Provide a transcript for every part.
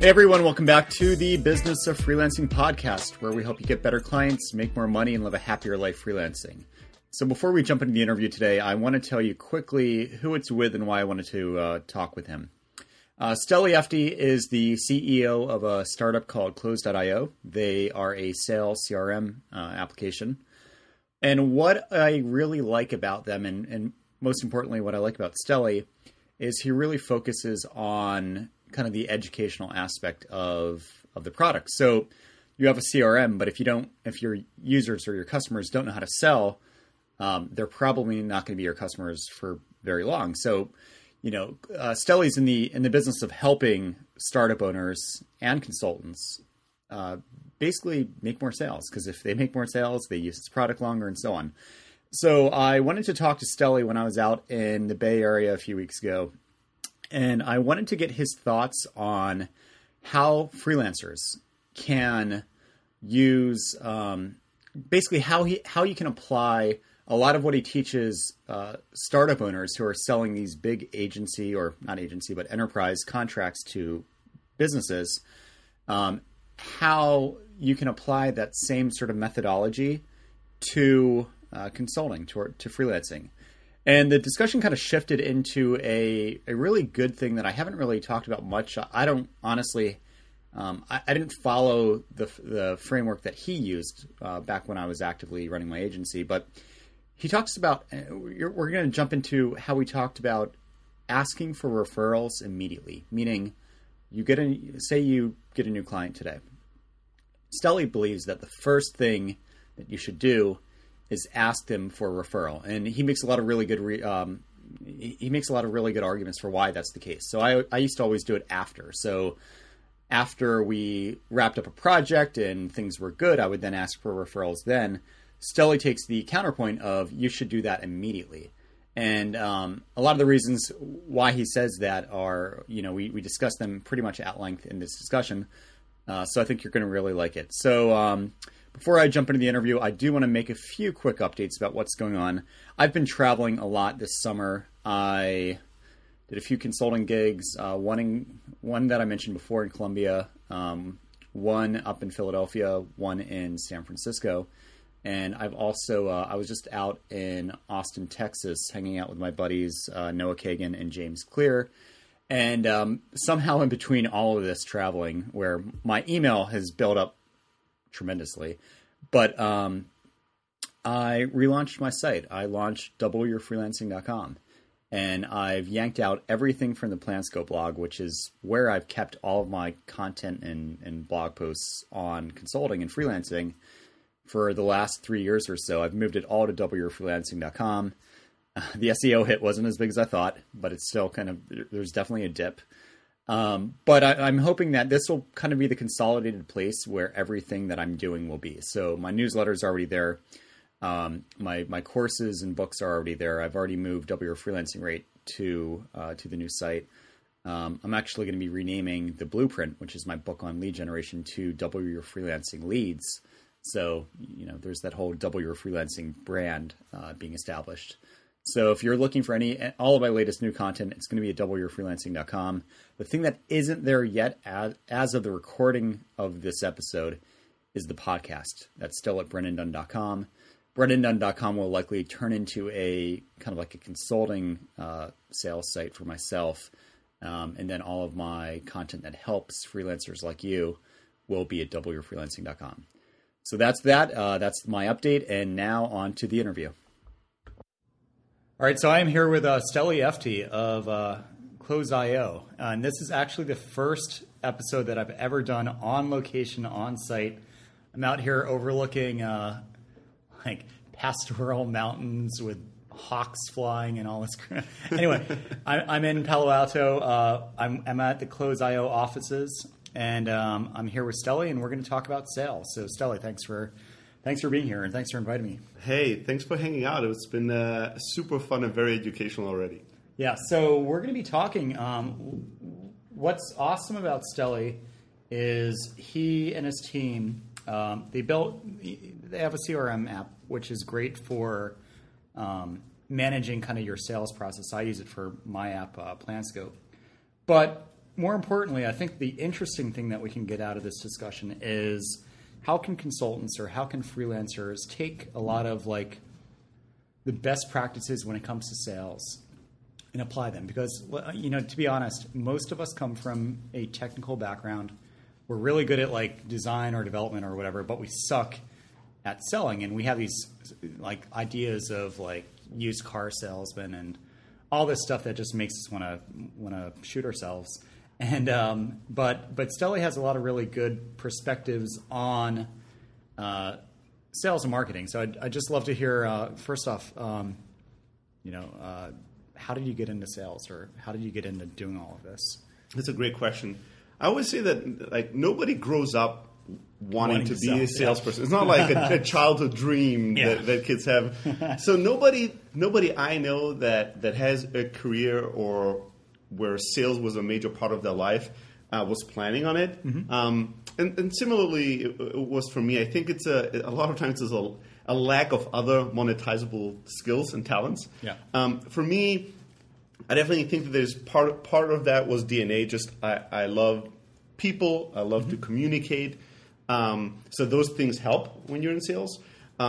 Hey everyone, welcome back to the Business of Freelancing podcast, where we help you get better clients, make more money, and live a happier life freelancing. So before we jump into the interview today, I want to tell you quickly who it's with and why I wanted to talk with him. Steli Efti is the CEO of a startup called Close.io. They are a sales CRM application. And what I really like about them, and most importantly, what I like about Steli, is he really focuses on kind of the educational aspect of the product. So you have a CRM, but if your users or your customers don't know how to sell, they're probably not going to be your customers for very long. So, Steli's in the business of helping startup owners and consultants basically make more sales, because if they make more sales, they use its product longer and so on. So I wanted to talk to Steli when I was out in the Bay Area a few weeks ago. And I wanted to get his thoughts on how freelancers can use, basically how you can apply a lot of what he teaches startup owners who are selling these big agency, or not agency, but enterprise contracts to businesses, how you can apply that same sort of methodology to consulting, to freelancing. And the discussion kind of shifted into a really good thing that I haven't really talked about much. I don't honestly, I didn't follow the framework that he used back when I was actively running my agency. But he talks about, we're going to jump into how we talked about asking for referrals immediately, meaning you get a new client today. Steli believes that the first thing that you should do is ask them for a referral, and he makes a lot of really good arguments for why that's the case. So I used to always do it after. So after we wrapped up a project and things were good, I would then ask for referrals. Then Steli takes the counterpoint of you should do that immediately. And a lot of the reasons why he says that are, we discussed them pretty much at length in this discussion. So I think you're going to really like it. So before I jump into the interview, I do want to make a few quick updates about what's going on. I've been traveling a lot this summer. I did a few consulting gigs, one that I mentioned before in Colombia, one up in Philadelphia, one in San Francisco. And I've also, I was just out in Austin, Texas, hanging out with my buddies, Noah Kagan and James Clear. And somehow in between all of this traveling, where my email has built up tremendously, but I relaunched my site. I launched doubleyourfreelancing.com, and I've yanked out everything from the Plansco blog, which is where I've kept all of my content and blog posts on consulting and freelancing for the last 3 years or so. I've moved it all to doubleyourfreelancing.com. The SEO hit wasn't as big as I thought, but it's still there's definitely a dip. But I'm hoping that this will kind of be the consolidated place where everything that I'm doing will be. So my newsletter is already there. My courses and books are already there. I've already moved Double Your Freelancing Rate to the new site. I'm actually going to be renaming The Blueprint, which is my book on lead generation, to Double Your Freelancing Leads. So, there's that whole Double Your Freelancing brand being established. So if you're looking for all of my latest new content, it's going to be at doubleyourfreelancing.com. The thing that isn't there yet as of the recording of this episode is the podcast. That's still at brendandunn.com. brendandunn.com will likely turn into a kind of like a consulting sales site for myself. And then all of my content that helps freelancers like you will be at doubleyourfreelancing.com. So that's that. That's my update. And now on to the interview. All right, so I am here with Steli Efti of Close.io, and this is actually the first episode that I've ever done on location, on site. I'm out here overlooking pastoral mountains with hawks flying and all this. Anyway, I'm in Palo Alto. I'm at the Close.io offices, and I'm here with Steli, and we're going to talk about sales. So, Steli, thanks for being here, and thanks for inviting me. Hey, thanks for hanging out. It's been super fun and very educational already. Yeah, so we're going to be talking. What's awesome about Steli is he and his team, they have a CRM app, which is great for managing kind of your sales process. I use it for my app, Planscope. But more importantly, I think the interesting thing that we can get out of this discussion is how can consultants or how can freelancers take a lot of like the best practices when it comes to sales and apply them? Because, to be honest, most of us come from a technical background. We're really good at like design or development or whatever, but we suck at selling. And we have these like ideas of like used car salesmen and all this stuff that just makes us want to shoot ourselves. And but Stelly has a lot of really good perspectives on sales and marketing. So I'd just love to hear first off, how did you get into sales, or how did you get into doing all of this? That's a great question. I always say that like nobody grows up wanting to be a salesperson. It's not like a childhood dream that kids have. So nobody I know that has a career or where sales was a major part of their life was planning on it. Mm-hmm. And similarly, it was for me. I think it's a lot of times there's a lack of other monetizable skills and talents. Yeah. For me, I definitely think that there's part of that was DNA. Just I love people. I love to communicate. So those things help when you're in sales.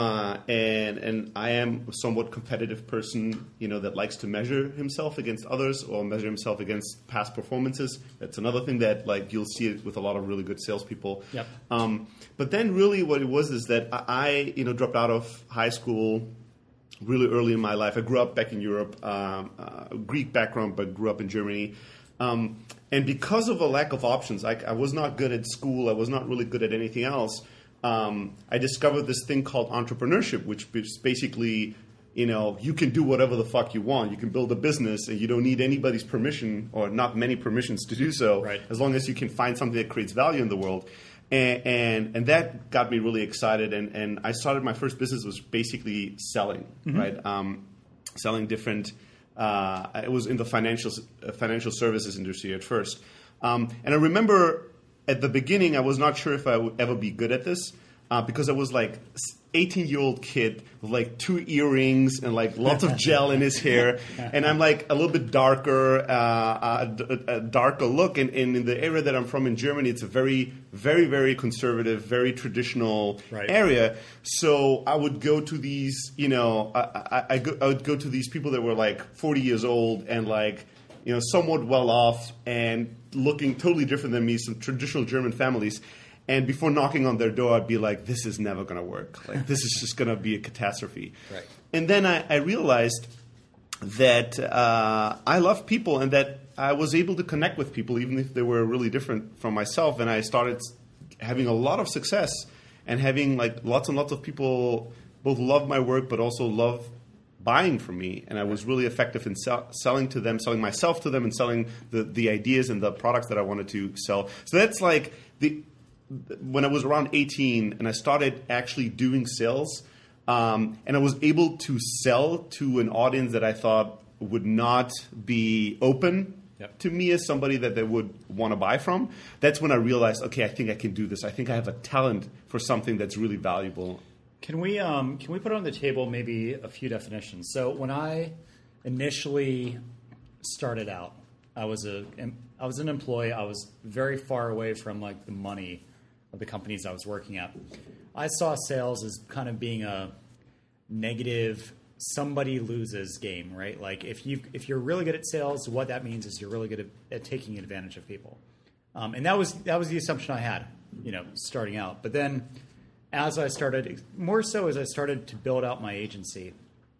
And I am a somewhat competitive person, that likes to measure himself against others or measure himself against past performances. That's another thing that like you'll see it with a lot of really good salespeople. Yep. But then really what it was is that I dropped out of high school really early in my life. I grew up back in Europe, Greek background, but grew up in Germany. And because of a lack of options, I was not good at school. I was not really good at anything else. I discovered this thing called entrepreneurship, which is basically, you can do whatever the fuck you want. You can build a business and you don't need anybody's permission or not many permissions to do so, right, as long as you can find something that creates value in the world. And that got me really excited. And I started my first business was basically selling, mm-hmm, right? Selling different, it was in the financial services industry at first. And I remember at the beginning, I was not sure if I would ever be good at this because I was like 18-year-old kid with like 2 earrings and like lots of gel in his hair. And I'm like a little bit darker, a darker look. And in the area that I'm from in Germany, it's a very, very, very conservative, very traditional area. So I would go to these, I would go to these people that were like 40 years old and like, somewhat well off and looking totally different than me, some traditional German families. And before knocking on their door, I'd be like, this is never going to work. Like, this is just going to be a catastrophe. Right. And then I realized that I love people and that I was able to connect with people, even if they were really different from myself. And I started having a lot of success and having like lots and lots of people both love my work but also love buying from me, and I was really effective in selling to them, selling myself to them, and selling the ideas and the products that I wanted to sell. So that's like when I was around 18 and I started actually doing sales, and I was able to sell to an audience that I thought would not be open to me as somebody that they would want to buy from. That's when I realized, okay, I think I can do this. I think I have a talent for something that's really valuable. Can we put on the table maybe a few definitions? So when I initially started out, I was an employee. I was very far away from like the money of the companies I was working at. I saw sales as kind of being a negative somebody loses game, right? Like if you're really good at sales, what that means is you're really good at taking advantage of people. And that was the assumption I had, starting out. But then as I started to build out my agency,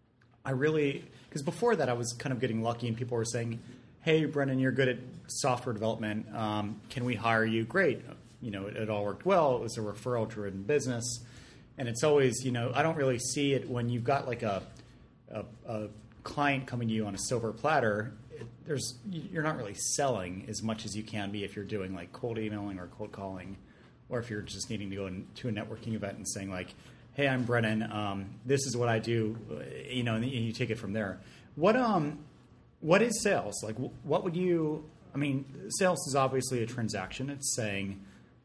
because before that I was kind of getting lucky and people were saying, hey, Brendan, you're good at software development. Can we hire you? Great. It all worked well. It was a referral-driven business. And it's always, I don't really see it when you've got like a client coming to you on a silver platter. You're not really selling as much as you can be if you're doing like cold emailing or cold calling, or if you're just needing to go to a networking event and saying like, hey, I'm Brennan. This is what I do, and you take it from there. What is sales? Like, what would you, sales is obviously a transaction. It's saying,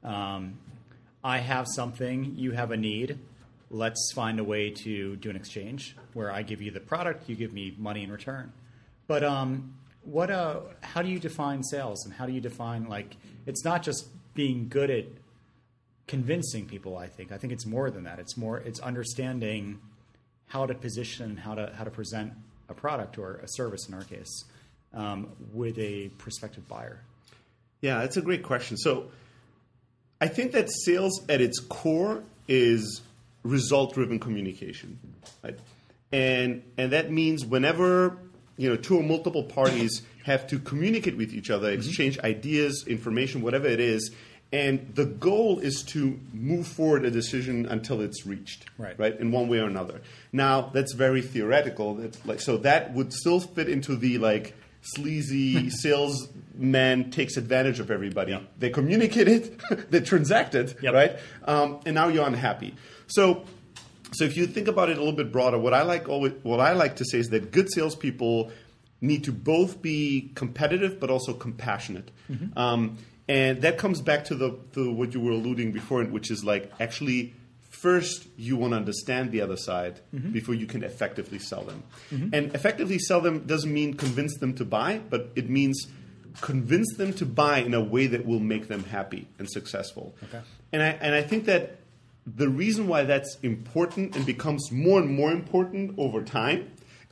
I have something, you have a need. Let's find a way to do an exchange where I give you the product, you give me money in return. But how do you define sales, and how do you define, like, it's not just being good at convincing people. I think it's more than that. It's understanding how to position, how to present a product or a service in our case, with a prospective buyer. Yeah, that's a great question. So I think that sales at its core is result-driven communication, right? And that means whenever two or multiple parties have to communicate with each other, exchange ideas, information, whatever it is, and the goal is to move forward a decision until it's reached, right? In one way or another. Now, that's very theoretical. So that would still fit into the sleazy salesman takes advantage of everybody. Yep. They communicate it, they transact it, right? And now you're unhappy. So if you think about it a little bit broader, what I like to say is that good salespeople need to both be competitive but also compassionate. And that comes back to what you were alluding before, which is actually first you want to understand the other side before you can effectively sell them. And effectively sell them doesn't mean convince them to buy, but it means convince them to buy in a way that will make them happy and successful. Okay. And I think that the reason why that's important and becomes more and more important over time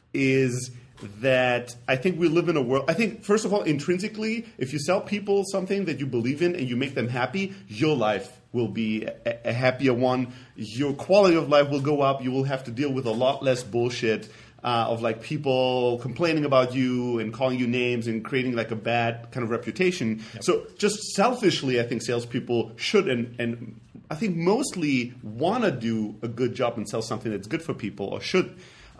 is that I think we live in a world. I think, first of all, intrinsically, if you sell people something that you believe in and you make them happy, your life will be a happier one. Your quality of life will go up. You will have to deal with a lot less bullshit of people complaining about you and calling you names and creating a bad kind of reputation. Yep. So just selfishly, I think salespeople should and I think mostly want to do a good job and sell something that's good for people, or should.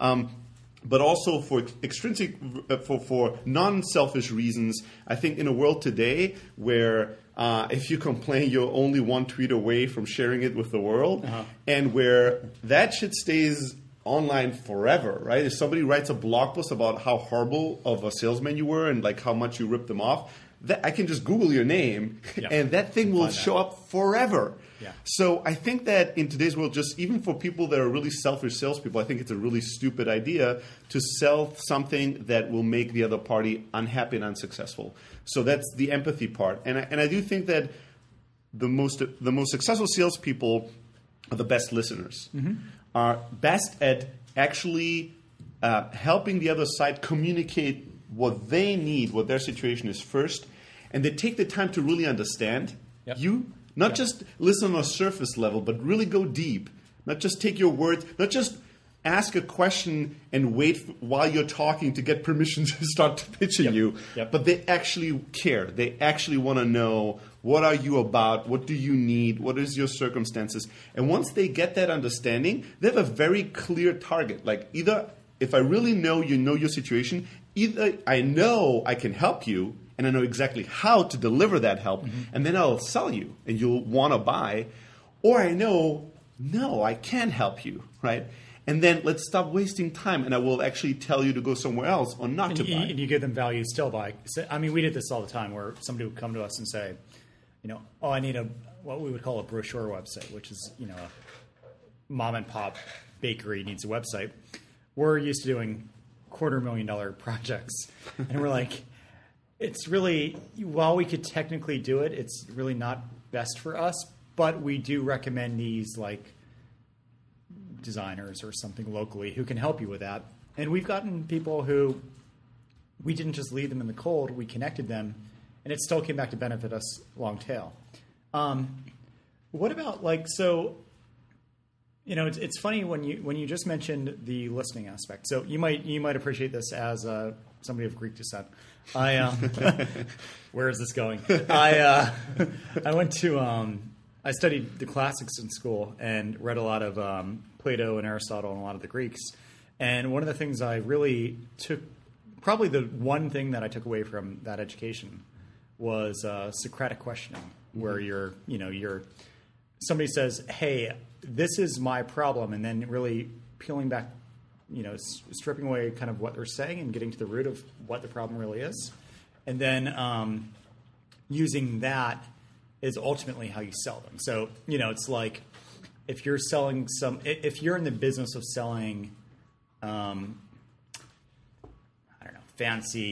But also for extrinsic, for non-selfish reasons, I think in a world today where if you complain, you're only one tweet away from sharing it with the world, and where that shit stays online forever, right? If somebody writes a blog post about how horrible of a salesman you were and how much you ripped them off, I can just Google your name, and that thing will show up forever. Yeah. So I think that in today's world, just even for people that are really selfish salespeople, I think it's a really stupid idea to sell something that will make the other party unhappy and unsuccessful. So that's the empathy part. And I do think that the most successful salespeople are the best listeners, are best at actually helping the other side communicate what they need, what their situation is first, and they take the time to really understand you. Not just listen on a surface level, but really go deep. Not just take your words, not just ask a question and wait while you're talking to get permission to start pitching you. But they actually care. They actually want to know, what are you about? What do you need? What is your circumstances? And once they get that understanding, they have a very clear target. Either if I really know you know your situation, either I know I can help you, and I know exactly how to deliver that help, and then I'll sell you, and you'll want to buy. Or I know, no, I can't help you, right? And then let's stop wasting time, and I will actually tell you to go somewhere else or not to buy. And you give them value still by. I mean, we did this all the time where somebody would come to us and say, I need what we would call a brochure website, which is, a mom and pop bakery needs a website. We're used to doing $250,000 projects, and we're like, it's really, while we could technically do it, it's really not best for us, but we do recommend these designers or something locally who can help you with that. And we've gotten people who we didn't just leave them in the cold, we connected them, and it still came back to benefit us long tail. What about it's funny when you just mentioned the listening aspect. So you might appreciate this as somebody of Greek descent. Where is this going? I went to I studied the classics in school and read a lot of Plato and Aristotle and a lot of the Greeks. And one of the things I really took, probably the one thing that I took away from that education, was Socratic questioning, where you're somebody says, "Hey, this is my problem," and then really peeling back, stripping away kind of what they're saying and getting to the root of what the problem really is. And then using that is ultimately how you sell them. So, it's like if you're selling if you're in the business of selling, fancy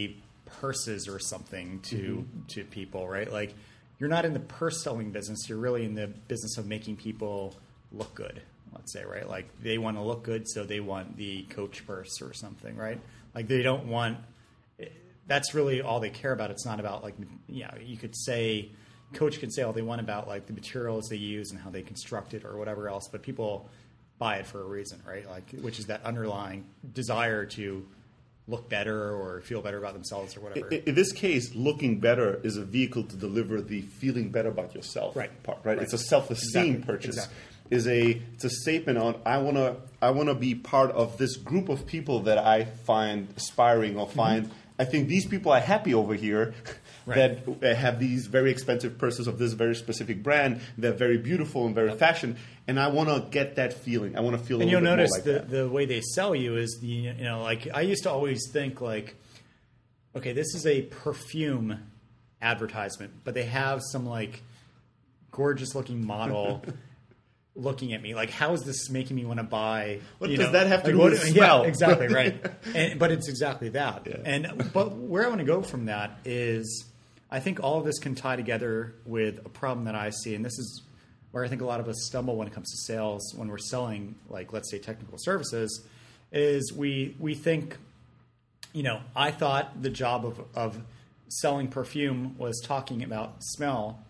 purses or something to people, right? Like, you're not in the purse selling business. You're really in the business of making people look good, let's say, right? Like, they want to look good, so they want the Coach purse or something, right? Like, they don't want – that's really all they care about. It's not about, like, you could say – Coach can say all they want about, like, the materials they use and how they construct it or whatever else, but people buy it for a reason, right? Like, which is that underlying desire to look better or feel better about themselves or whatever. In this case, looking better is a vehicle to deliver the feeling better about yourself part, right? It's a self-esteem purchase. Exactly. It's a statement on I wanna be part of this group of people that I find aspiring or find I think these people are happy over here. That have these very expensive purses of this very specific brand. They're very beautiful and very fashion, and I want to get that feeling. I want to feel a little bit more like that. And you'll notice the way they sell you is like I used to always think like, okay, this is a perfume advertisement, but they have some like gorgeous looking model looking at me like, how is this making me want to buy? What does that have to do with smell? Yeah, exactly, right. But it's exactly that. Yeah. But where I want to go from that is, I think all of this can tie together with a problem that I see, and this is where I think a lot of us stumble when it comes to sales when we're selling, like, let's say, technical services, is we think, I thought the job of selling perfume was talking about smell.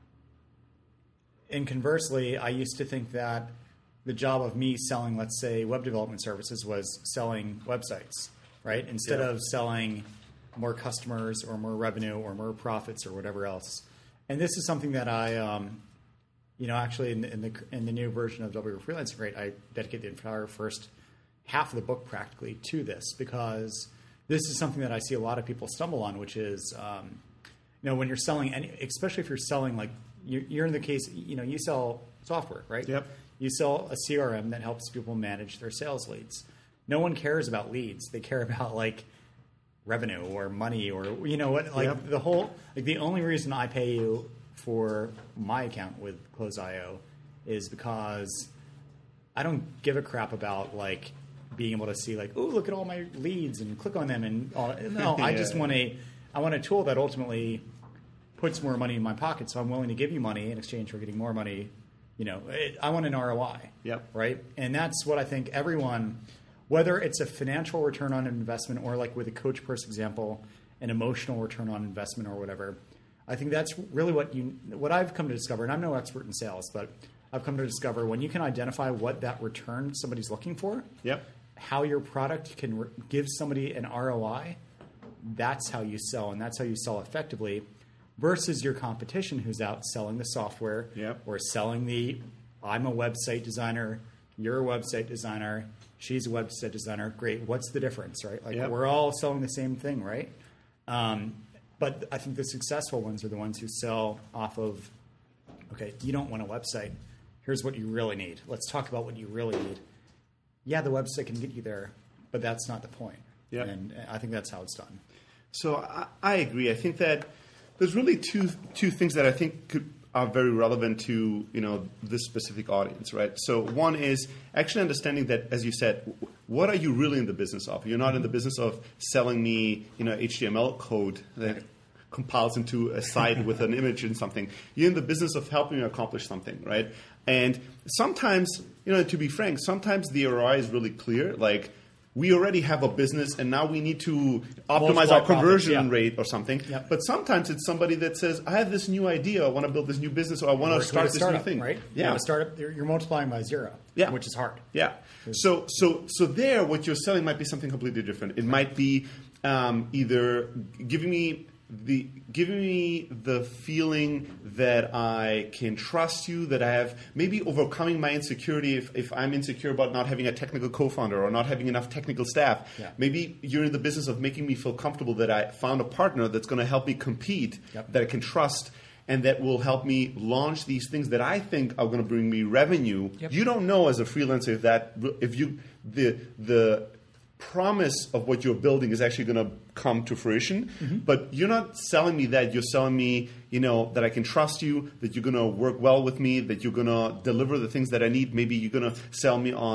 And conversely, I used to think that the job of me selling, let's say, web development services was selling websites, right? Instead of selling more customers or more revenue or more profits or whatever else. And this is something that I, actually in the new version of W Freelancing Rate, I dedicate the entire first half of the book practically to this, because this is something that I see a lot of people stumble on, which is, when you're selling, especially if you're selling, like, you're in the case, you sell software, right? Yep. You sell a CRM that helps people manage their sales leads. No one cares about leads. They care about, like, revenue or money or the whole, like, the only reason I pay you for my account with Close.io is because I don't give a crap about, like, being able to see, like, oh, look at all my leads and click on them and all. No, I just want a tool that ultimately puts more money in my pocket, so I'm willing to give you money in exchange for getting more money. I want an ROI. Yep. Right? And that's what I think everyone, whether it's a financial return on investment or, like with a Coach Purse example, an emotional return on investment or whatever, I think that's really what I've come to discover, and I'm no expert in sales, but I've come to discover when you can identify what that return somebody's looking for, how your product can give somebody an ROI, that's how you sell, and that's how you sell effectively, versus your competition who's out selling the software or selling I'm a website designer, you're a website designer, she's a website designer. Great. What's the difference, right? Like, we're all selling the same thing, right? But I think the successful ones are the ones who sell off of, okay, you don't want a website. Here's what you really need. Let's talk about what you really need. Yeah, the website can get you there, but that's not the point. Yep. And I think that's how it's done. So I agree. I think that there's really two things that I think are very relevant to this specific audience, right? So one is actually understanding that, as you said, what are you really in the business of? You're not in the business of selling me HTML code that compiles into a site with an image and something. You're in the business of helping you accomplish something, right? And sometimes, to be frank, sometimes the ROI is really clear, like, we already have a business and now we need to optimize our conversion rate or something. Yep. But sometimes it's somebody that says, I have this new idea, I want to build this new business, or I want to start this new thing. Right? Yeah. A startup, you're multiplying by zero, which is hard. Yeah. So there, what you're selling might be something completely different. It might be either giving me the feeling that I can trust you, that I have maybe overcoming my insecurity if I'm insecure about not having a technical co-founder or not having enough technical staff. Yeah. Maybe you're in the business of making me feel comfortable that I found a partner that's going to help me compete, that I can trust, and that will help me launch these things that I think are going to bring me revenue. Yep. You don't know as a freelancer the promise of what you're building is actually going to come to fruition, but you're not selling me that. You're selling me, that I can trust you, that you're going to work well with me, that you're going to deliver the things that I need. Maybe you're going to sell me on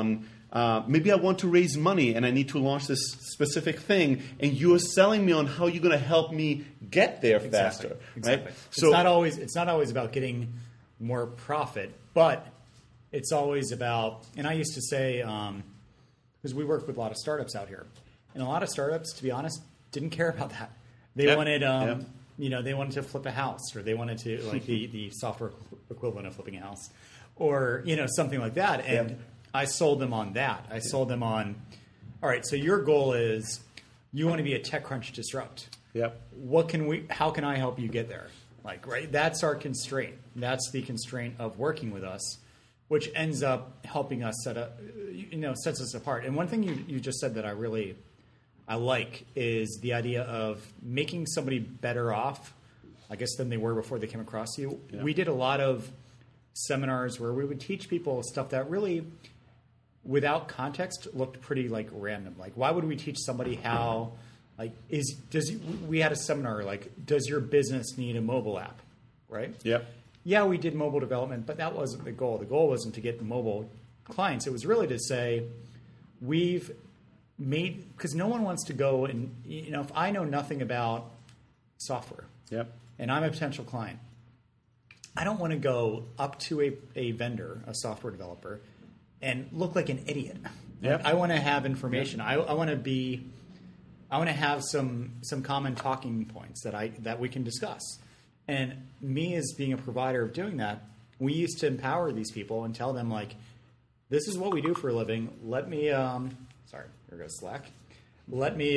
Maybe I want to raise money and I need to launch this specific thing, and you're selling me on how you're going to help me get there faster. Exactly. Right? So it's not always about getting more profit, but it's always about. And I used to say, because we work with a lot of startups out here, and a lot of startups, to be honest, didn't care about that. They wanted, they wanted to flip a house, or they wanted to like the software equivalent of flipping a house, or something like that, and. I sold them on that. I sold them on, all right, so your goal is you want to be a TechCrunch disrupt. Yep. How can I help you get there? Like, right? That's our constraint. That's the constraint of working with us, which ends up helping us sets us apart. And one thing you just said that I like is the idea of making somebody better off, I guess, than they were before they came across you. Yeah. We did a lot of seminars where we would teach people stuff that really, without context, looked pretty like random. Like, why would we teach somebody how? Like, we had a seminar like, does your business need a mobile app? Right? Yep. Yeah, we did mobile development, but that wasn't the goal. The goal wasn't to get mobile clients. It was really to say, we've made, because no one wants to go and if I know nothing about software, and I'm a potential client, I don't want to go up to a vendor, a software developer, and look like an idiot. Yep. I want to have information. Yep. I want to have some common talking points that we can discuss. And me as being a provider of doing that, we used to empower these people and tell them, like, this is what we do for a living. Let me sorry, here goes Slack. Let me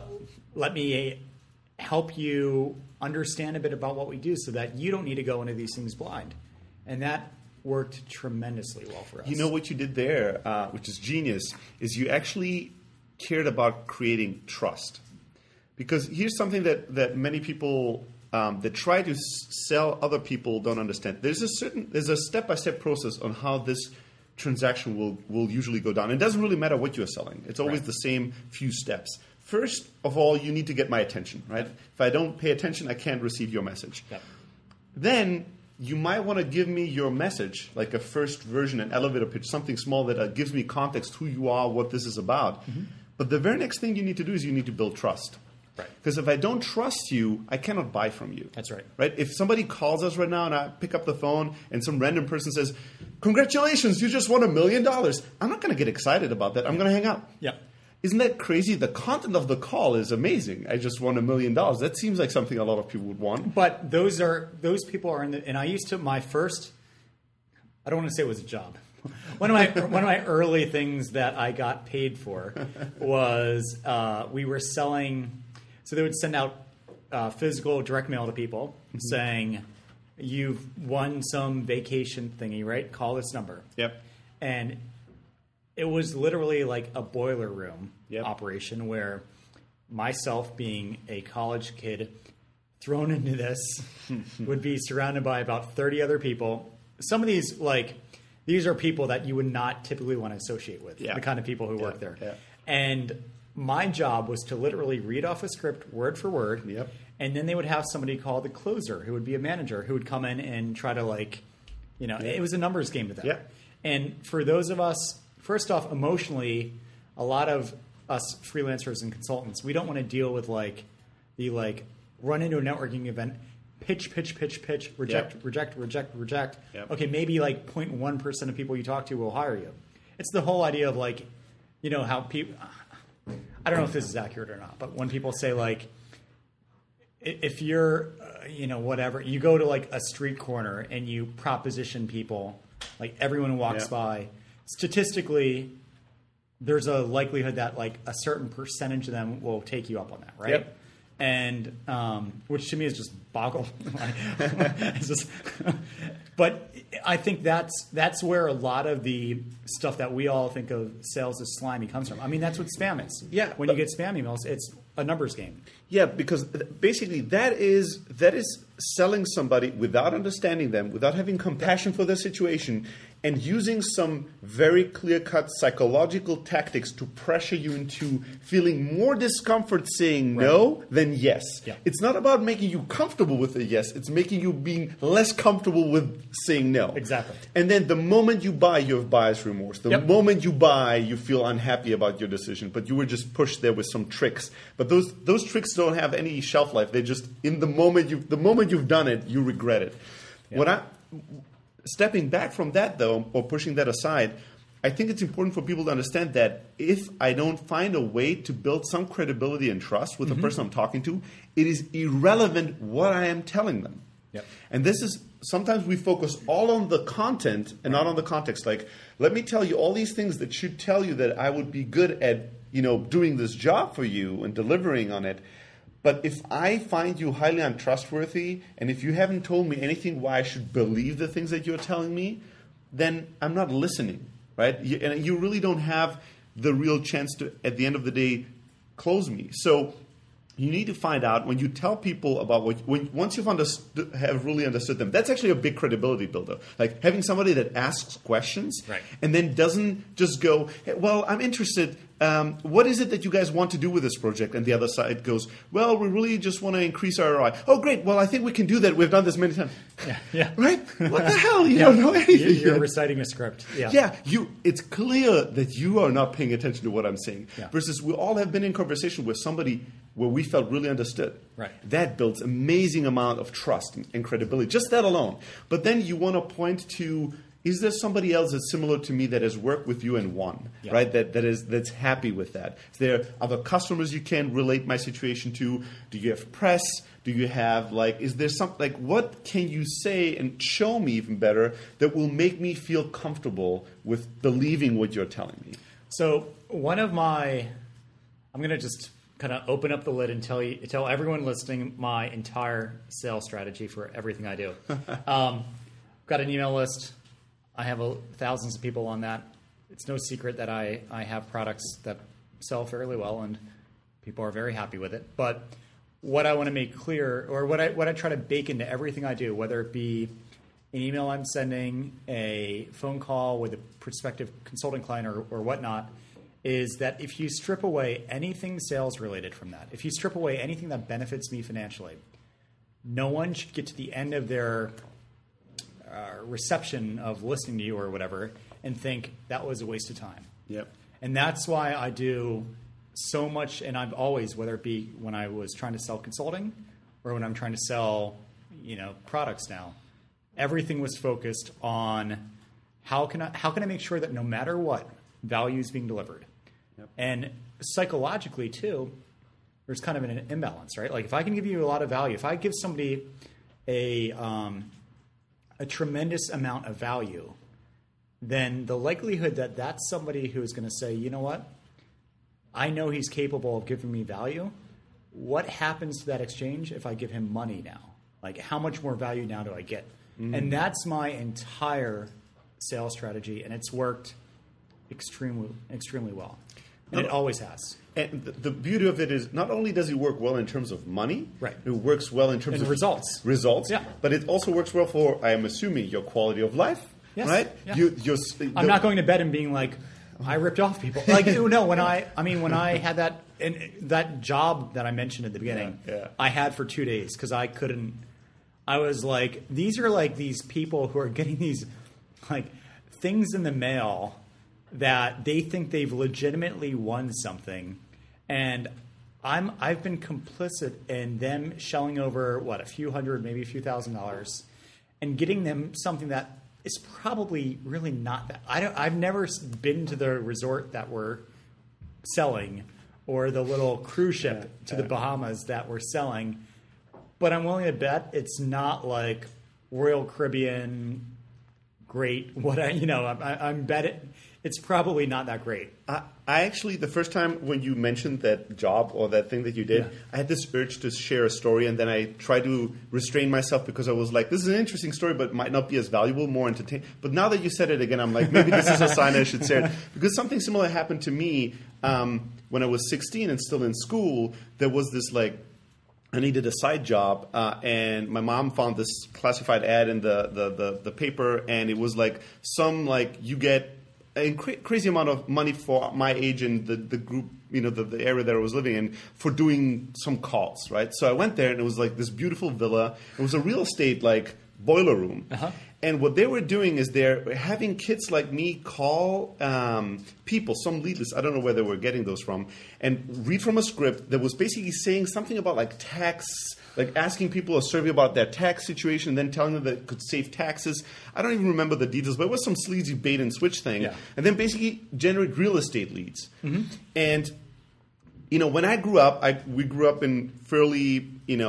help you understand a bit about what we do so that you don't need to go into these things blind. And that worked tremendously well for us. You know what you did there, which is genius, is you actually cared about creating trust. Because here's something that many people that try to sell other people don't understand. There's a step-by-step process on how this transaction will usually go down. It doesn't really matter what you're selling. It's always the same few steps. First of all, you need to get my attention, right? If I don't pay attention, I can't receive your message. Yep. Then you might want to give me your message, like a first version, an elevator pitch, something small that gives me context, who you are, what this is about. Mm-hmm. But the very next thing you need to do is you need to build trust. Right. Because if I don't trust you, I cannot buy from you. That's right. Right? If somebody calls us right now and I pick up the phone and some random person says, congratulations, you just won $1 million. I'm not going to get excited about that. I'm going to hang up. Yeah. Isn't that crazy? The content of the call is amazing. I just won $1 million. That seems like something a lot of people would want. But those people are in the, and I used to, my first, I don't want to say it was a job. One of my early things that I got paid for was we were selling, so they would send out physical direct mail to people saying, you've won some vacation thingy, right? Call this number. Yep. And it was literally like a boiler room operation where myself, being a college kid, thrown into this, would be surrounded by about 30 other people. Some of these, these are people that you would not typically want to associate with, the kind of people who work there. Yeah. And my job was to literally read off a script word for word, and then they would have somebody called the closer, who would be a manager, who would come in and try to, it was a numbers game to them. Yeah. And for those of us, first off, emotionally, a lot of us freelancers and consultants, we don't want to deal with run into a networking event, pitch, reject. Yep. Okay, maybe 0.1% of people you talk to will hire you. It's the whole idea of how people, I don't know if this is accurate or not, but when people say if you're, whatever, you go to a street corner and you proposition people, everyone who walks by, statistically, there's a likelihood that a certain percentage of them will take you up on that, right? Yep. And which to me is just boggle. But I think that's where a lot of the stuff that we all think of sales as slimy comes from. I mean, that's what spam is. Yeah. When you get spam emails, it's a numbers game. Yeah, because basically that is selling somebody without understanding them, without having compassion for their situation, and using some very clear-cut psychological tactics to pressure you into feeling more discomfort saying no than yes. Yeah. It's not about making you comfortable with a yes. It's making you being less comfortable with saying no. Exactly. And then the moment you buy, you have buyer's remorse. The moment you buy, you feel unhappy about your decision, but you were just pushed there with some tricks. But those tricks don't have any shelf life. They're just in the moment you've done it, you regret it. Yeah. Stepping back from that, though, or pushing that aside, I think it's important for people to understand that if I don't find a way to build some credibility and trust with the person I'm talking to, it is irrelevant what I am telling them. Yep. And this is, sometimes we focus all on the content and not on the context. Like, let me tell you all these things that should tell you that I would be good at, doing this job for you and delivering on it. But if I find you highly untrustworthy, and if you haven't told me anything why I should believe the things that you're telling me, then I'm not listening, right? And you really don't have the real chance to, at the end of the day, close me. So you need to find out when you tell people about once you've have really understood them, that's actually a big credibility builder. Like having somebody that asks questions and then doesn't just go, hey, well, I'm interested. What is it that you guys want to do with this project? And the other side goes, well, we really just want to increase our ROI. Oh, great. Well, I think we can do that. We've done this many times. Yeah. Right? What the hell? You don't know anything. You're reciting a script. Yeah. It's clear that you are not paying attention to what I'm saying. Yeah. Versus we all have been in conversation with somebody where we felt really understood. Right. That builds amazing amount of trust and credibility. Just that alone. But then you want to point to, is there somebody else that's similar to me that has worked with you and won, right? That's happy with that. Is there other customers you can relate my situation to? Do you have press? Do you have is there something what can you say and show me even better that will make me feel comfortable with believing what you're telling me? So I'm going to just kind of open up the lid and tell everyone listening my entire sales strategy for everything I do. Got an email list. I have thousands of people on that. It's no secret that I have products that sell fairly well, and people are very happy with it. But what I want to make clear, or what I try to bake into everything I do, whether it be an email I'm sending, a phone call with a prospective consulting client or whatnot, is that if you strip away anything sales related from that, if you strip away anything that benefits me financially, no one should get to the end of their reception of listening to you or whatever and think that was a waste of time. Yep. And that's why I do so much, and I've always, whether it be when I was trying to sell consulting or when I'm trying to sell, products now, everything was focused on how can I make sure that no matter what, value is being delivered. Yep. And psychologically too, there's kind of an imbalance, right? Like if I can give you a lot of value, if I give somebody a tremendous amount of value, then the likelihood that that's somebody who's going to say, you know what, I know he's capable of giving me value. What happens to that exchange if I give him money now? Like how much more value now do I get? Mm-hmm. And that's my entire sales strategy, and it's worked extremely, extremely well. And it always has. And the beauty of it is not only does it work well in terms of money, right. It works well in terms of results. Yeah. But it also works well for, I am assuming, your quality of life, yes. right? Yeah. I'm not going to bed and being like, I ripped off people. Like, no, when I had that job that I mentioned at the beginning, I had for 2 days because I was like, these are like these people who are getting these like things in the mail that they think they've legitimately won something, and I've been complicit in them shelling over a few hundred, maybe a few $1,000s, and getting them something that is probably really not that. I've never been to the resort that we're selling or the little cruise ship to the Bahamas that we're selling, but I'm willing to bet it's not like Royal Caribbean. Great. I'm betting it's probably not that great. I actually, the first time when you mentioned that job or that thing that you did, I had this urge to share a story, and then I tried to restrain myself because I was like, this is an interesting story, but might not be as valuable, more entertaining. But now that you said it again, I'm like, maybe this is a sign I should share it. Because something similar happened to me when I was 16 and still in school. There was this I needed a side job, and my mom found this classified ad in the paper, and it was like you get a crazy amount of money for my age and the group, the area that I was living in, for doing some calls, right? So I went there, and it was like this beautiful villa. It was a real estate boiler room. Uh-huh. And what they were doing is they're having kids like me call people, some lead lists, I don't know where they were getting those from, and read from a script that was basically saying something about tax, asking people a survey about their tax situation, and then telling them that it could save taxes. I don't even remember the details, but it was some sleazy bait and switch thing. Yeah. And then basically generate real estate leads. Mm-hmm. And, when I grew up, we grew up in fairly,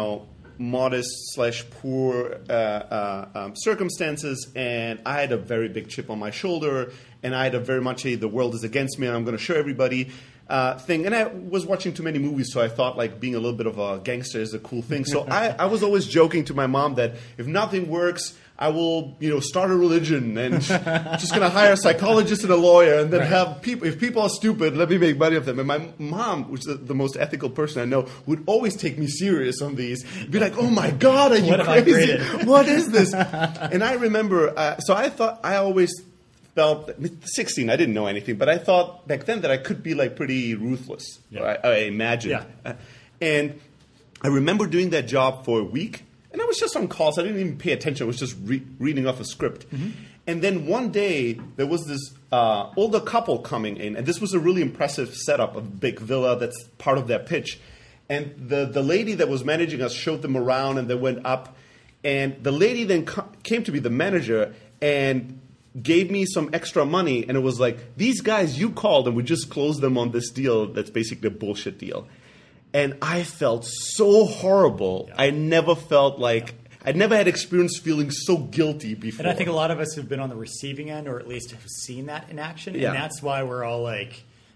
modest/poor circumstances, and I had a very big chip on my shoulder, and I had a very much the world is against me and I'm going to show everybody thing. And I was watching too many movies, so I thought being a little bit of a gangster is a cool thing. So I was always joking to my mom that if nothing works, I will, start a religion and just going to hire a psychologist and a lawyer, and then have people. If people are stupid, let me make money off them. And my mom, which is the most ethical person I know, would always take me serious on these. Be like, "Oh my God, are you crazy? What is this?" And I remember, so I always felt 16. I didn't know anything, but I thought back then that I could be pretty ruthless. Yeah. I imagined, and I remember doing that job for a week. And I was just on calls. I didn't even pay attention. I was just reading off a script. Mm-hmm. And then one day, there was this older couple coming in. And this was a really impressive setup of a big villa that's part of their pitch. And the lady that was managing us showed them around, and they went up. And the lady then came to be the manager and gave me some extra money. And it was like, these guys you called, and we just closed them on this deal that's basically a bullshit deal. And I felt so horrible. Yeah. I never felt I'd never had experience feeling so guilty before. And I think a lot of us have been on the receiving end, or at least have seen that in action. Yeah. And that's why we're all I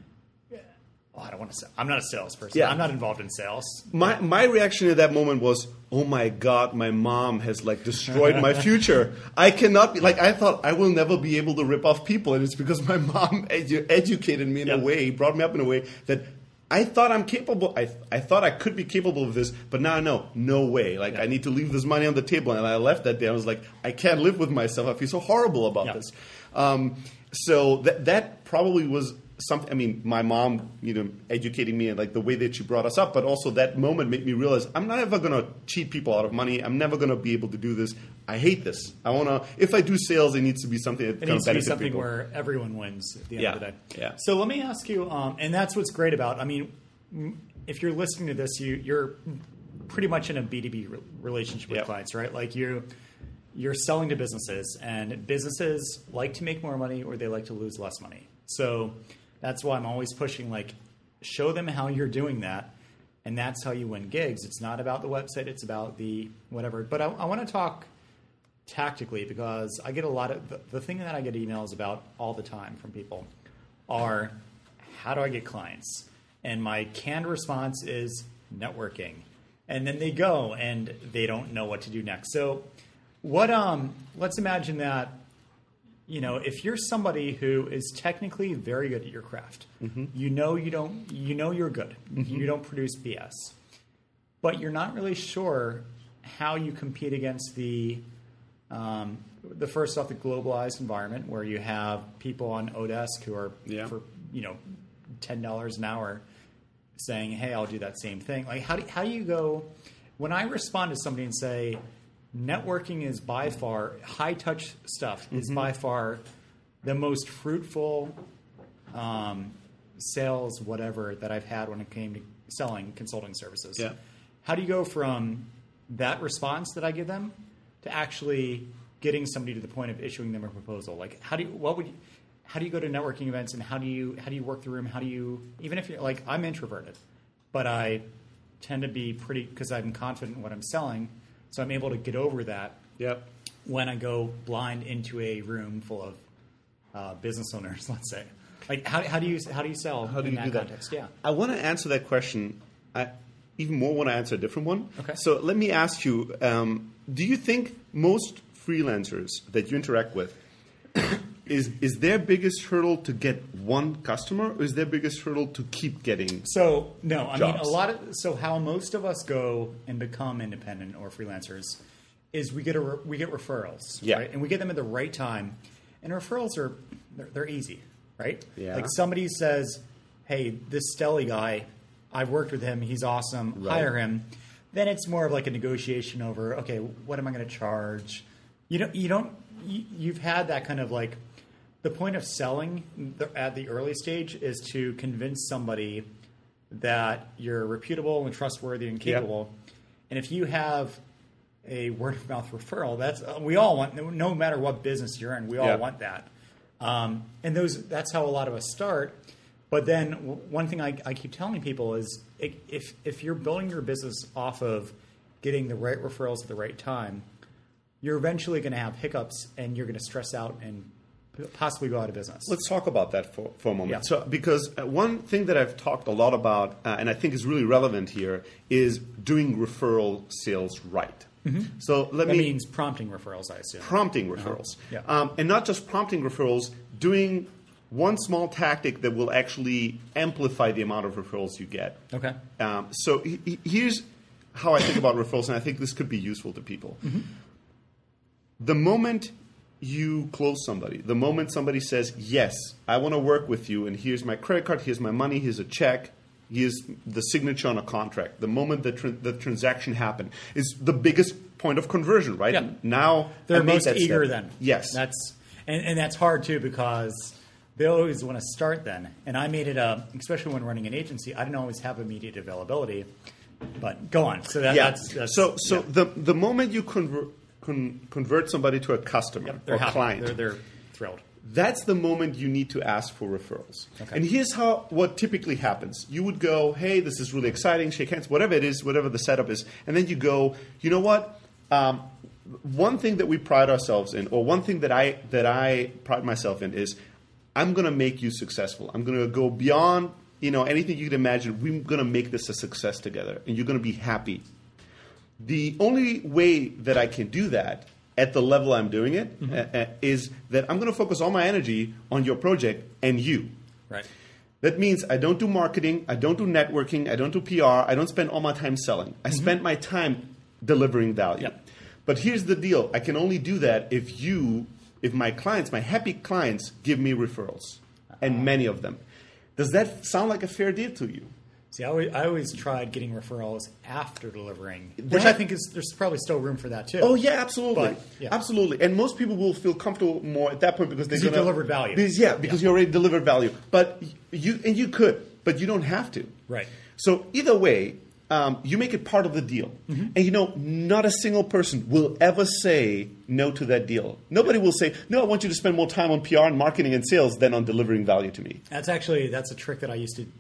don't want to say. I'm not a salesperson. Yeah. I'm not involved in sales. My reaction at that moment was, oh my God, my mom has destroyed my future. I cannot be I thought I will never be able to rip off people. And it's because my mom educated me in a way, brought me up in a way that I thought I'm capable. I thought I could be capable of this, but now I know, no way. I need to leave this money on the table. And I left that day. I was like, I can't live with myself. I feel so horrible about this. So that probably was something. I mean, my mom, educating me in the way that she brought us up, but also that moment made me realize I'm not ever going to cheat people out of money. I'm never going to be able to do this. I hate this. I want to. If I do sales, it needs to be something that needs to be something people. Where everyone wins at the end of the day. Yeah. So let me ask you, and that's what's great about. I mean, if you're listening to this, you're pretty much in a B2B relationship with clients, right? You're selling to businesses, and businesses like to make more money or they like to lose less money. So that's why I'm always pushing, show them how you're doing that, and that's how you win gigs. It's not about the website. It's about the whatever. But I want to talk tactically, because I get a lot of the thing that I get emails about all the time from people are, how do I get clients? And my canned response is networking. And then they go and they don't know what to do next. So let's imagine that, if you're somebody who is technically very good at your craft, mm-hmm. you're good. Mm-hmm. You don't produce BS, but you're not really sure how you compete against the first off, the globalized environment where you have people on Odesk who are for $10 an hour saying, "Hey, I'll do that same thing." How do you go? When I respond to somebody and say, networking is by far, high touch stuff is by far the most fruitful sales whatever that I've had when it came to selling consulting services. Yeah. How do you go from that response that I give them to actually getting somebody to the point of issuing them a proposal? How do you go to networking events, and how do you work the room? How do you, even if you're I'm introverted, but I tend to be pretty, because I'm confident in what I'm selling. So I'm able to get over that when I go blind into a room full of business owners, let's say. How do you sell in that context? Yeah. I want to answer that question. I even more want to answer a different one. Okay. So let me ask you, do you think most freelancers that you interact with is their biggest hurdle to get one customer, or is their biggest hurdle to keep getting? So no, I mean jobs? So how most of us go and become independent or freelancers is we get referrals, right? And we get them at the right time. And referrals they're easy, right? Yeah. Like somebody says, "Hey, this Stelly guy, I've worked with him. He's awesome. Right. Hire him." Then it's more of like a negotiation over, okay, what am I going to charge? You've had that kind of like, the point of selling at the early stage is to convince somebody that you're reputable and trustworthy and capable. Yep. And if you have a word of mouth referral, we all want, no matter what business you're in, we all want that. And that's how a lot of us start. But then one thing I keep telling people is if you're building your business off of getting the right referrals at the right time, you're eventually going to have hiccups and you're going to stress out and possibly go out of business. Let's talk about that for a moment. Yeah. So, because one thing that I've talked a lot about, and I think is really relevant here, is doing referral sales right. Mm-hmm. So that means prompting referrals, I assume. Prompting referrals. Yeah. And not just prompting referrals, doing one small tactic that will actually amplify the amount of referrals you get. Okay. So here's how I think about referrals, and I think this could be useful to people. Mm-hmm. The moment you close somebody, the moment somebody says, yes, I want to work with you, and here's my credit card, here's my money, here's a check, here's the signature on a contract, the moment the transaction happened is the biggest point of conversion, right? Yeah. Now they're most eager then. Yes. And that's hard too, because they always want to start then. And I made it especially when running an agency, I didn't always have immediate availability. But go on. So that's the moment you convert somebody to a customer or client, they're thrilled. That's the moment you need to ask for referrals. Okay. And here's what typically happens. You would go, hey, this is really exciting, shake hands, whatever it is, whatever the setup is. And then you go, you know what? One thing that we pride ourselves in, or one thing that I pride myself in, is I'm going to make you successful. I'm going to go beyond anything you can imagine. We're going to make this a success together, and you're going to be happy. The only way that I can do that at the level I'm doing it is that I'm going to focus all my energy on your project and you. Right. That means I don't do marketing, I don't do networking, I don't do PR, I don't spend all my time selling. I spend my time delivering value. Yep. But here's the deal. I can only do that if my clients, my happy clients, give me referrals, and many of them. Does that sound like a fair deal to you? See, I always tried getting referrals after delivering, which I think there's probably still room for that too. Oh yeah, absolutely, But, yeah. absolutely. And most people will feel comfortable more at that point because you delivered value. Because you already delivered value. But you could, but you don't have to. Right. So either way, you make it part of the deal. And not a single person will ever say no to that deal. Nobody will say, no, I want you to spend more time on PR and marketing and sales than on delivering value to me. That's a trick that I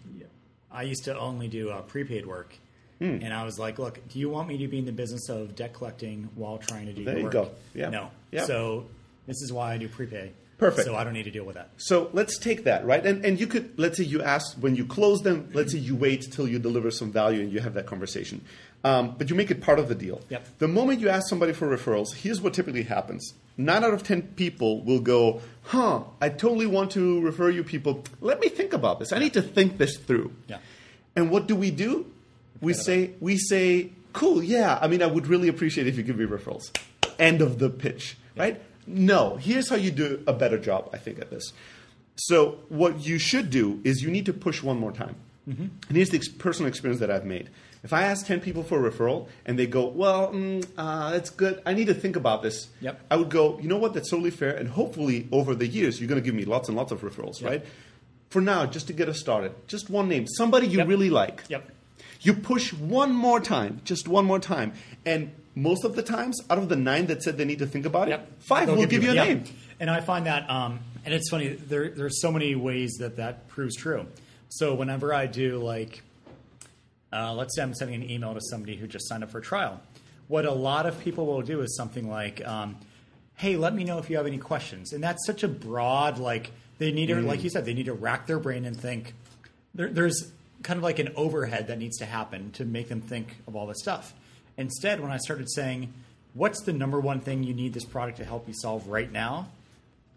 used to only do prepaid work. And I was like, look, do you want me to be in the business of debt collecting while trying to do your work? There you go. Yeah. No. Yeah. So this is why I do prepay. Perfect. So I don't need to deal with that. So let's take that, right? And you could, let's say you ask when you close them, let's say you wait till you deliver some value and you have that conversation. But you make it part of the deal. Yep. The moment you ask somebody for referrals, here's what typically happens. 9 out of 10 people will go, I totally want to refer you people. Let me think about this. I need to think this through. Yeah. And what do? We say, cool, yeah. I mean, I would really appreciate if you give me referrals. End of the pitch, right? No, here's how you do a better job, I think, at this. So what you should do is you need to push one more time. And here's the personal experience that I've made. If I ask 10 people for a referral and they go, well, that's good, I need to think about this. Yep. I would go, you know what, that's totally fair. And hopefully over the years, you're going to give me lots and lots of referrals, right? For now, just to get us started, just one name, somebody you really like. Yep. You push one more time, just one more time. And most of the times, out of the 9 that said they need to think about it, 5 will give you a name. And I find that, and it's funny, there's so many ways that proves true. So whenever I do, like, let's say I'm sending an email to somebody who just signed up for a trial, what a lot of people will do is something like, hey, let me know if you have any questions. And that's such a broad, like, they need to, like you said, they need to rack their brain and think. There's kind of like an overhead that needs to happen to make them think of all this stuff. Instead, when I started saying, what's the number one thing you need this product to help you solve right now?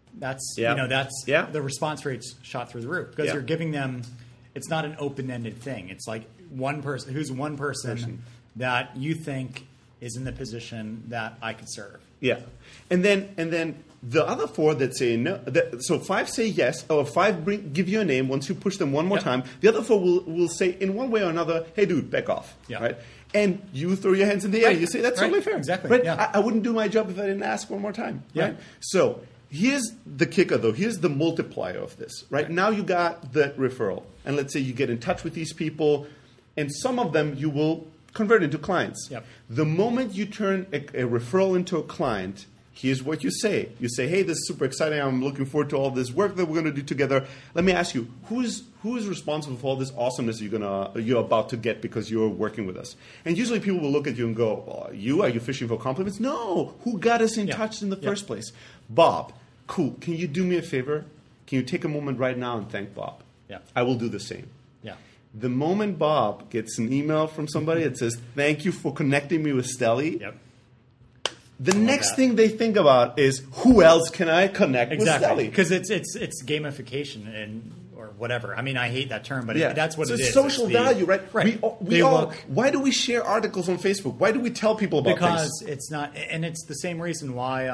that's that's the response rate's shot through the roof because you're giving them. It's not an open-ended thing. It's like one person that you think is in the position that I could serve. Yeah, and then the other 4 that say no. So 5 say yes, or 5 give you a name. Once you push them one more time, the other 4 will say in one way or another, "Hey, dude, back off." Yeah. Right. And you throw your hands in the air. You say that's totally fair. Exactly. Right. Yeah. I wouldn't do my job if I didn't ask one more time. Yeah. Right. So here's the kicker, though. Here's the multiplier of this. Right. Now you got the referral, and let's say you get in touch with these people, and some of them you will convert into clients. Yep. The moment you turn a referral into a client, here's what you say. You say, "Hey, this is super exciting. I'm looking forward to all this work that we're going to do together. Let me ask you, who is responsible for all this awesomeness you're about to get because you're working with us?" And usually people will look at you and go, "Well, are you fishing for compliments?" No. Who got us in touch in the first place? Bob. Cool. Can you do me a favor? Can you take a moment right now and thank Bob? Yeah. I will do the same. Yeah. The moment Bob gets an email from somebody that says, "Thank you for connecting me with Stelly," the next thing they think about is, who else can I connect with Stelly? Because it's gamification or whatever. I mean, I hate that term, but that's what it is. It's social value, right? Right. Why do we share articles on Facebook? Why do we tell people about things? Because it's not, and it's the same reason why.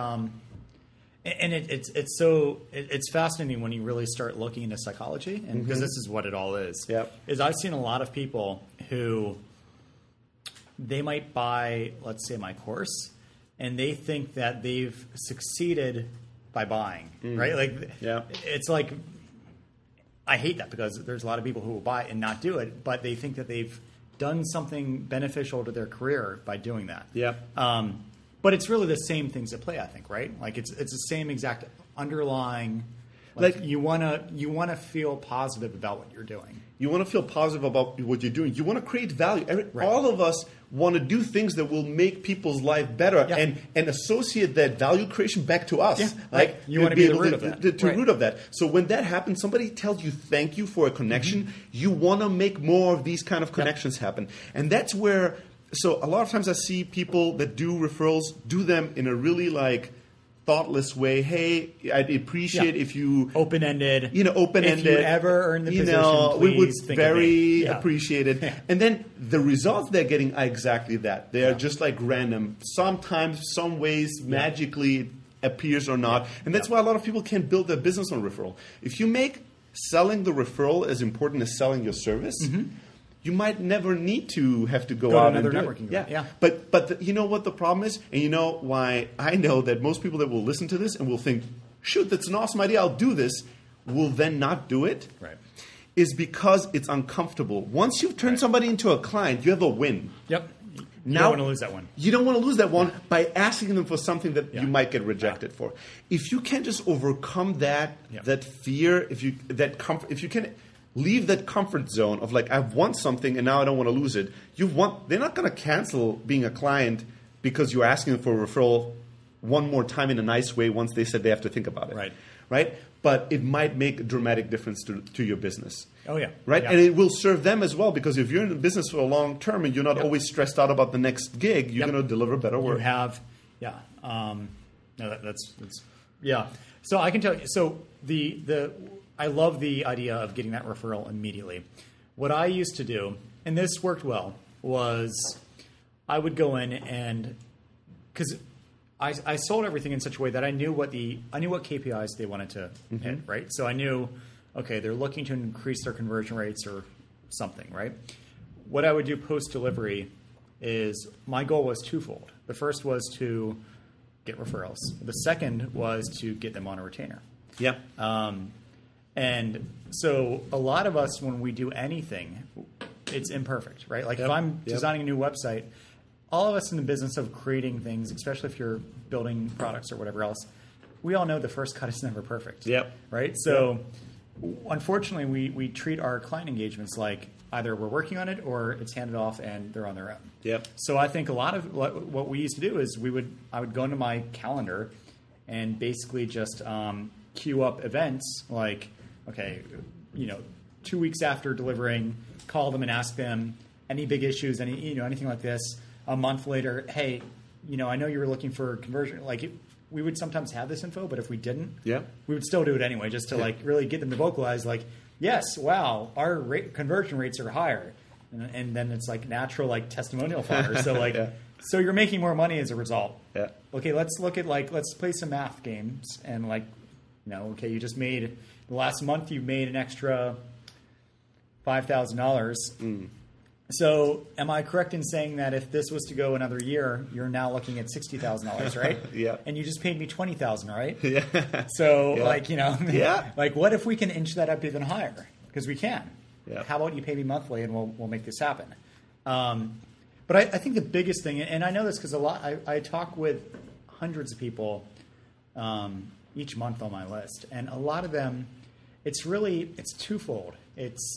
And it's fascinating when you really start looking into psychology, and because this is what it all is. Is I've seen a lot of people who they might buy, let's say, my course, and they think that they've succeeded by buying, right? Like, it's like I hate that because there's a lot of people who will buy it and not do it, but they think that they've done something beneficial to their career by doing that. But it's really the same things at play, I think, right? Like it's the same exact underlying. Like you wanna feel positive about what you're doing. You want to feel positive about what you're doing. You want to create value. All of us want to do things that will make people's life better and associate that value creation back to us. Like you want to be the root of that. The root of that. So when that happens, somebody tells you thank you for a connection. You want to make more of these kind of connections happen, and that's where. So a lot of times I see people that do referrals do them in a really thoughtless way. Hey, I'd appreciate if you open-ended. Open-ended. If you ever earn the position, we would think very appreciate it. And then the results they're getting are exactly that. They are just random. Sometimes, some ways, magically it appears or not. And that's why a lot of people can't build their business on referral. If you make selling the referral as important as selling your service, you might never need to have to go out and do networking it. But you know what the problem is? And you know why I know that most people that will listen to this and will think, shoot, that's an awesome idea, I'll do this, will then not do it, is because it's uncomfortable. Once you've turned somebody into a client, you have a win. You don't want to lose that one. You don't want to lose that one by asking them for something that you might get rejected for. If you can just overcome that fear, if you can leave that comfort zone of I want something and now I don't want to lose it. They're not going to cancel being a client because you're asking them for a referral one more time in a nice way once they said they have to think about it. Right? But it might make a dramatic difference to your business. Right? And it will serve them as well because if you're in the business for a long term and you're not always stressed out about the next gig, you're going to deliver better work. So I can tell you. So I love the idea of getting that referral immediately. What I used to do, and this worked well, was I would go in and because I sold everything in such a way that I knew what KPIs they wanted to hit, right? So I knew, okay, they're looking to increase their conversion rates or something, right? What I would do post delivery is my goal was twofold. The first was to get referrals. The second was to get them on a retainer. And so a lot of us, when we do anything, it's imperfect, right? If I'm designing a new website, all of us in the business of creating things, especially if you're building products or whatever else, we all know the first cut is never perfect. Right? So unfortunately, we treat our client engagements like either we're working on it or it's handed off and they're on their own. So I think a lot of what we used to do is I would go into my calendar and basically just queue up events okay, 2 weeks after delivering, call them and ask them any big issues, anything like this. A month later, hey, I know you were looking for conversion. we would sometimes have this info, but if we didn't, yeah, we would still do it anyway, just to like really get them to vocalize, like, yes, wow, our conversion rates are higher, and then it's like natural like testimonial fodder. So like, so you're making more money as a result. Yeah. Okay, let's look at let's play some math games and okay, you just made the last month you made an extra $5,000. So am I correct in saying that if this was to go another year, you're now looking at $60,000, right? Yeah. And you just paid me $20,000, right? Yeah. So yeah. Like what if we can inch that up even higher? Because we can. Yeah. How about you pay me monthly and we'll make this happen? But I think the biggest thing, and I know this because I talk with hundreds of people each month on my list, and a lot of them, it's twofold. It's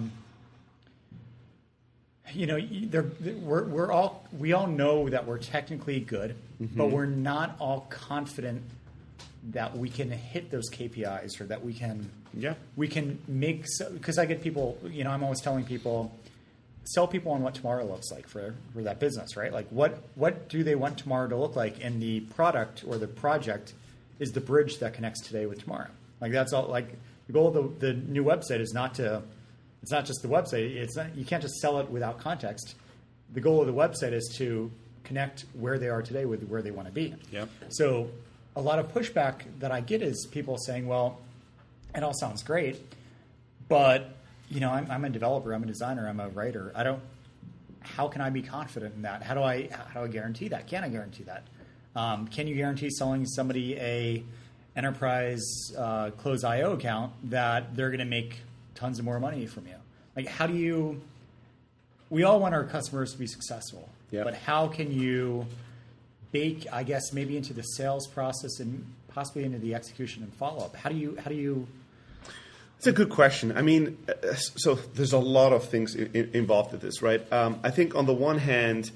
we all know that we're technically good, but we're not all confident that we can hit those KPIs or that we can make, because I get people, I'm always telling people, sell people on what tomorrow looks like for that business, right? Like what do they want tomorrow to look like? And the product or the project is the bridge that connects today with tomorrow. Like that's all. Like the goal of the new website is it's not just the website. You can't just sell it without context. The goal of the website is to connect where they are today with where they want to be. Yep. So a lot of pushback that I get is people saying, well, it all sounds great, but I'm a developer, I'm a designer, I'm a writer. How can I be confident in that? How do I guarantee that? Can I guarantee that? Can you guarantee selling somebody a enterprise close IO account that they're going to make tons of more money from you? Like, how do you? We all want our customers to be successful, but how can you bake, I guess, maybe into the sales process and possibly into the execution and follow up? How do you? It's a good question. I mean, so there's a lot of things involved with this, right? I think on the one hand,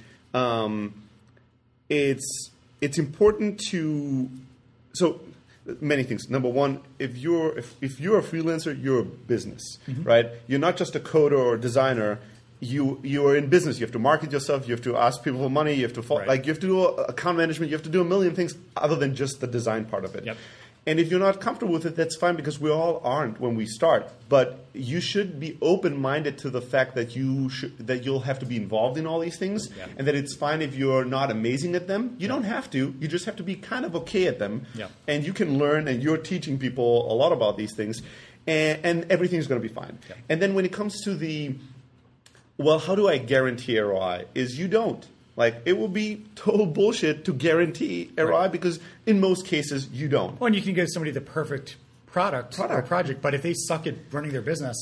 it's important to many things. Number one, if you're a freelancer, you're a business, right? You're not just a coder or a designer. You are in business. You have to market yourself. You have to ask people for money. You have to you have to do account management. You have to do a million things other than just the design part of it. Yep. And if you're not comfortable with it, that's fine, because we all aren't when we start. But you should be open-minded to the fact that you'll have to be involved in all these things, and that it's fine if you're not amazing at them. You don't have to. You just have to be kind of okay at them, and you can learn. And you're teaching people a lot about these things, and everything's going to be fine. And then when it comes to how do I guarantee ROI? Is you don't. Like, it will be total bullshit to guarantee ROI because in most cases you don't. Well, and you can give somebody the perfect product or project, but if they suck at running their business,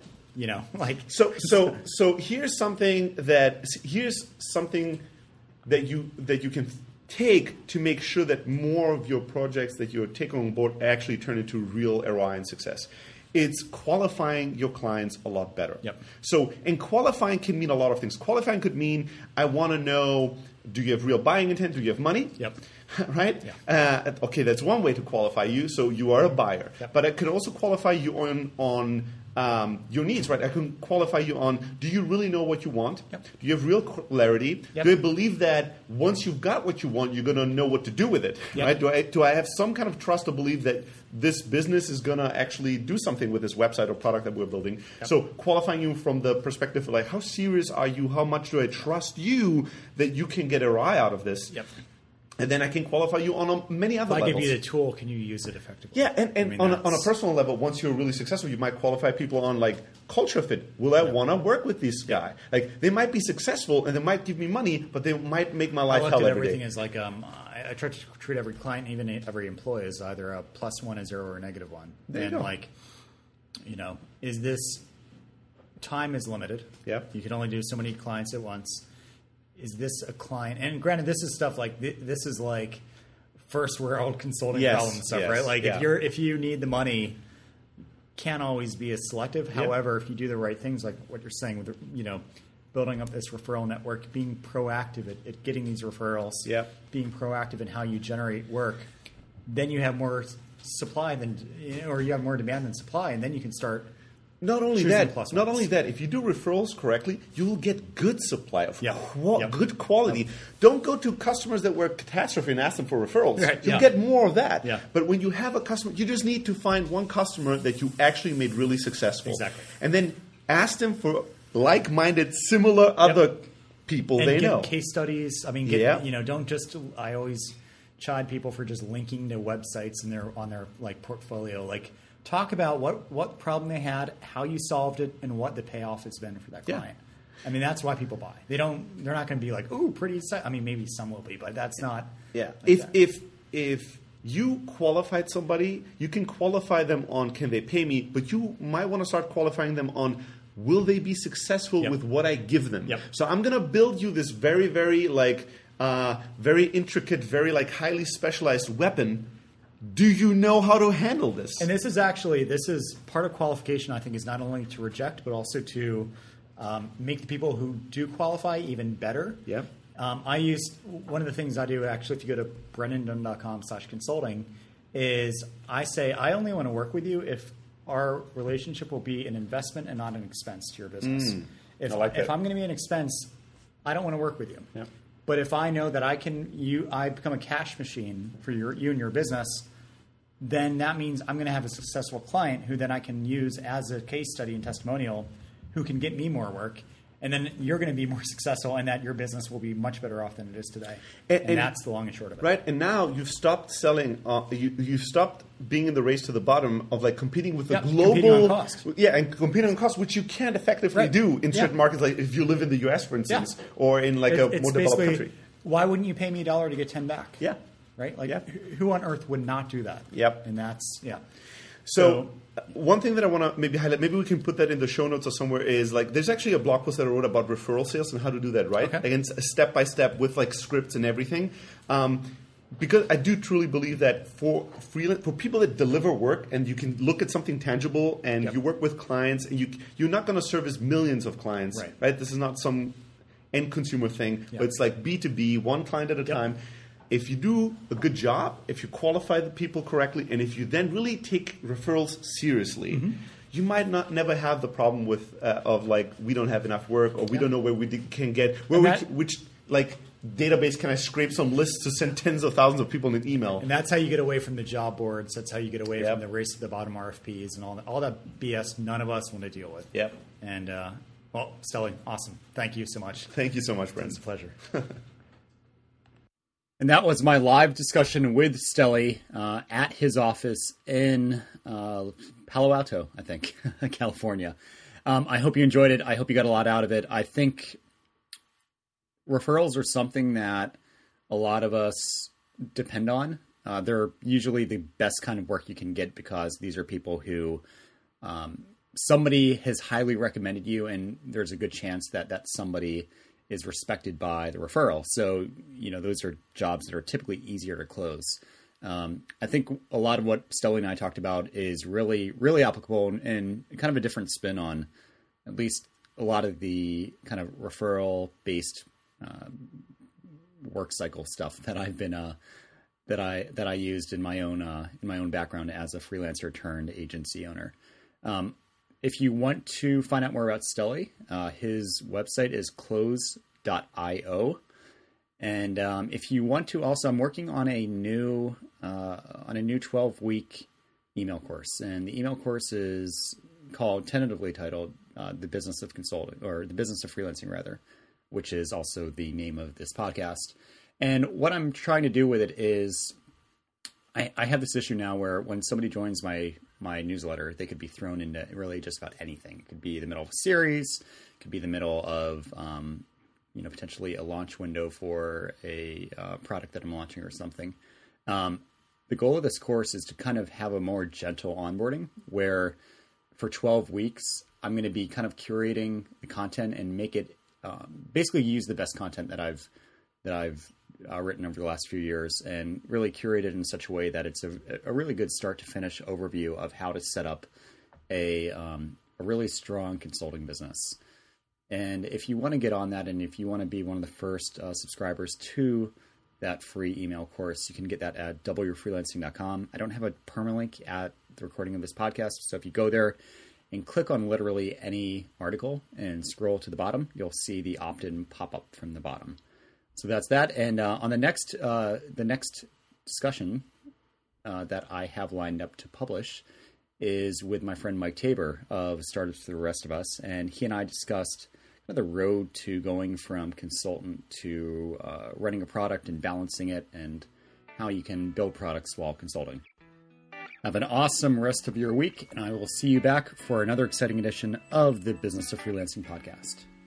So here's something that you can take to make sure that more of your projects that you're taking on board actually turn into real ROI and success. It's qualifying your clients a lot better. So, and qualifying can mean a lot of things. Qualifying could mean, I want to know, do you have real buying intent? Do you have money? Right? Okay, that's one way to qualify you. So you are a buyer. But I could also qualify you on your needs, right? I can qualify you on, do you really know what you want? Do you have real clarity? Do I believe that once you've got what you want, you're going to know what to do with it? Right? Do I have some kind of trust or belief that this business is going to actually do something with this website or product that we're building? So qualifying you from the perspective of, like, how serious are you? How much do I trust you that you can get a ROI out of this? And then I can qualify you on many other levels. I give you the tool. Can you use it effectively? Yeah, and on a personal level, once you're really successful, you might qualify people on, like, culture fit. Will I want to work with this guy? Like, they might be successful and they might give me money, but they might make my life hell every day. Everything is like, I try to treat every client, even every employee, as either a +1, a 0, or a -1. Is this time is limited? You can only do so many clients at once. Is this a client? And granted, this is stuff like this is like first world consulting problem stuff, right? Like if you need the money, can't always be as selective. However, if you do the right things, like what you're saying with building up this referral network, being proactive at getting these referrals, being proactive in how you generate work, then you have more supply or you have more demand than supply, and then you can start Not only that, if you do referrals correctly, you will get good supply of good quality. Yep. Don't go to customers that were a catastrophe and ask them for referrals. Right. You'll get more of that. Yeah. But when you have a customer, you just need to find one customer that you actually made really successful. Exactly. And then ask them for like-minded, similar other people and they know. Case studies. I mean, don't just. I always chide people for just linking to websites and on their like portfolio. Like, talk about what problem they had, how you solved it, and what the payoff has been for that client. I mean, that's why people buy. They're not going to be like, "Ooh, pretty." I mean, maybe some will be, but that's not. Yeah. If you qualified somebody, you can qualify them on can they pay me, but you might want to start qualifying them on will they be successful with what I give them. Yep. So I'm going to build you this very, very very intricate, very highly specialized weapon. Do you know how to handle this? And this is part of qualification, I think, is not only to reject, but also to make the people who do qualify even better. Yeah. One of the things I do, actually, if you go to brendandunn.com/consulting, is I say, I only want to work with you if our relationship will be an investment and not an expense to your business. If I'm going to be an expense, I don't want to work with you. Yeah. But if I know that I become a cash machine for you and your business, then that means I'm going to have a successful client who then I can use as a case study and testimonial, who can get me more work. And then you're going to be more successful, and that your business will be much better off than it is today. And that's the long and short of it. Right. And now you've stopped selling. You've stopped being in the race to the bottom of competing with the global. Competing on cost. Yeah, and competing on cost, which you can't effectively do in certain markets, like if you live in the U.S., for instance, or in a more developed country. Why wouldn't you pay me $1 to get 10 back? Yeah. Right. Who on earth would not do that? Yep. And that's So one thing that I want to maybe highlight, maybe we can put that in the show notes or somewhere, is there's actually a blog post that I wrote about referral sales and how to do that right. Okay. Again, step by step with scripts and everything. Because I do truly believe that for people that deliver work and you can look at something tangible and you work with clients and you're not going to service millions of clients, right? This is not some end consumer thing, but it's B2B, one client at a time. If you do a good job, if you qualify the people correctly, and if you then really take referrals seriously, you might never have the problem with we don't have enough work or we don't know where we can get which database can I scrape some lists to send tens of thousands of people in an email. And that's how you get away from the job boards. That's how you get away from the race to the bottom RFPs and all that BS none of us want to deal with. Yep. And Stelly, awesome. Thank you so much. Thank you so much, Brent. It's a pleasure. And that was my live discussion with Stelly at his office in Palo Alto, I think, California. I hope you enjoyed it. I hope you got a lot out of it. I think referrals are something that a lot of us depend on. They're usually the best kind of work you can get because these are people who somebody has highly recommended you, and there's a good chance that somebody is respected by the referral. So, those are jobs that are typically easier to close. I think a lot of what Stelly and I talked about is really, really applicable and kind of a different spin on at least a lot of the kind of referral-based work cycle stuff that I've been that I used in my own background as a freelancer turned agency owner. If you want to find out more about Stelly, his website is close.io. And if you want to also, I'm working on a new 12-week email course. And the email course is tentatively titled The Business of Consulting, or The Business of Freelancing, rather, which is also the name of this podcast. And what I'm trying to do with it is I have this issue now where when somebody joins my newsletter, they could be thrown into really just about anything. It could be the middle of a series, it could be the middle of potentially a launch window for a product that I'm launching or something. The goal of this course is to kind of have a more gentle onboarding where for 12 weeks, I'm going to be kind of curating the content and make it basically use the best content that I've written over the last few years and really curate it in such a way that it's a really good start to finish overview of how to set up a really strong consulting business. And if you want to get on that, and if you want to be one of the first subscribers to that free email course, you can get that at doubleyourfreelancing.com. I don't have a permalink at the recording of this podcast, so if you go there and click on literally any article and scroll to the bottom. You'll see the opt-in pop up from the bottom. So that's that. And on the next discussion that I have lined up to publish is with my friend Mike Tabor of Startups for the Rest of Us. And he and I discussed the road to going from consultant to running a product and balancing it, and how you can build products while consulting. Have an awesome rest of your week, and I will see you back for another exciting edition of the Business of Freelancing podcast.